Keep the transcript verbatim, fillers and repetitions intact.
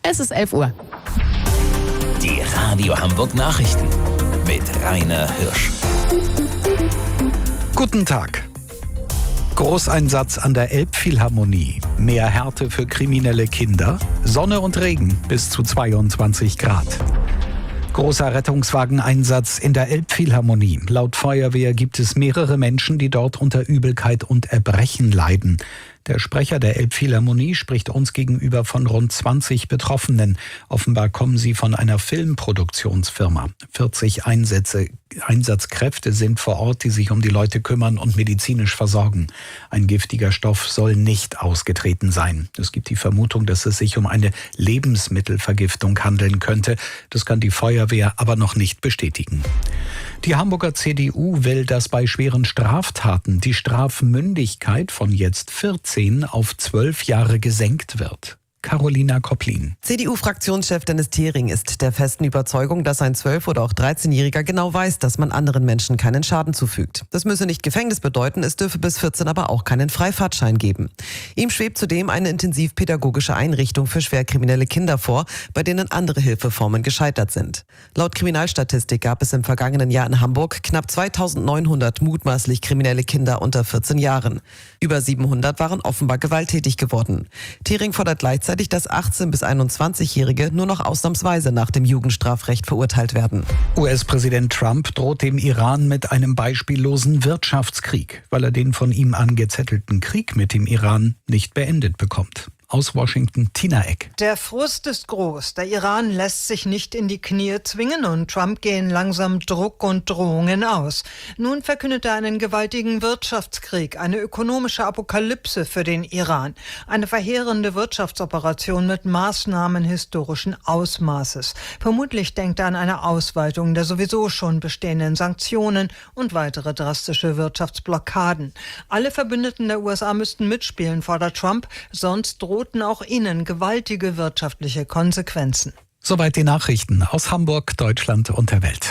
Es ist elf Uhr. Die Radio Hamburg Nachrichten mit Rainer Hirsch. Guten Tag. Großeinsatz an der Elbphilharmonie. Mehr Härte für kriminelle Kinder. Sonne und Regen bis zu zweiundzwanzig Grad. Großer Rettungswageneinsatz in der Elbphilharmonie. Laut Feuerwehr gibt es mehrere Menschen, die dort unter Übelkeit und Erbrechen leiden. Der Sprecher der Elbphilharmonie spricht uns gegenüber von rund zwanzig Betroffenen. Offenbar kommen sie von einer Filmproduktionsfirma. vierzig Einsätze, Einsatzkräfte sind vor Ort, die sich um die Leute kümmern und medizinisch versorgen. Ein giftiger Stoff soll nicht ausgetreten sein. Es gibt die Vermutung, dass es sich um eine Lebensmittelvergiftung handeln könnte. Das kann die Feuerwehr aber noch nicht bestätigen. Die Hamburger C D U will, dass bei schweren Straftaten die Strafmündigkeit von jetzt vierzehn auf zwölf Jahre gesenkt wird. Carolina Kopplin. C D U-Fraktionschef Dennis Thering ist der festen Überzeugung, dass ein zwölf- oder auch dreizehnjähriger genau weiß, dass man anderen Menschen keinen Schaden zufügt. Das müsse nicht Gefängnis bedeuten, es dürfe bis vierzehn aber auch keinen Freifahrtschein geben. Ihm schwebt zudem eine intensivpädagogische Einrichtung für schwerkriminelle Kinder vor, bei denen andere Hilfeformen gescheitert sind. Laut Kriminalstatistik gab es im vergangenen Jahr in Hamburg knapp zweitausendneunhundert mutmaßlich kriminelle Kinder unter vierzehn Jahren. Über siebenhundert waren offenbar gewalttätig geworden. Thering fordert gleichzeitig, dass achtzehn- bis einundzwanzigjährige nur noch ausnahmsweise nach dem Jugendstrafrecht verurteilt werden. U S-Präsident Trump droht dem Iran mit einem beispiellosen Wirtschaftskrieg, weil er den von ihm angezettelten Krieg mit dem Iran nicht beendet bekommt. Aus Washington, Tina Eck. Der Frust ist groß. Der Iran lässt sich nicht in die Knie zwingen und Trump gehen langsam Druck und Drohungen aus. Nun verkündet er einen gewaltigen Wirtschaftskrieg, eine ökonomische Apokalypse für den Iran. Eine verheerende Wirtschaftsoperation mit Maßnahmen historischen Ausmaßes. Vermutlich denkt er an eine Ausweitung der sowieso schon bestehenden Sanktionen und weitere drastische Wirtschaftsblockaden. Alle Verbündeten der U S A müssten mitspielen, fordert Trump, sonst droht drohten auch ihnen gewaltige wirtschaftliche Konsequenzen. Soweit die Nachrichten aus Hamburg, Deutschland und der Welt.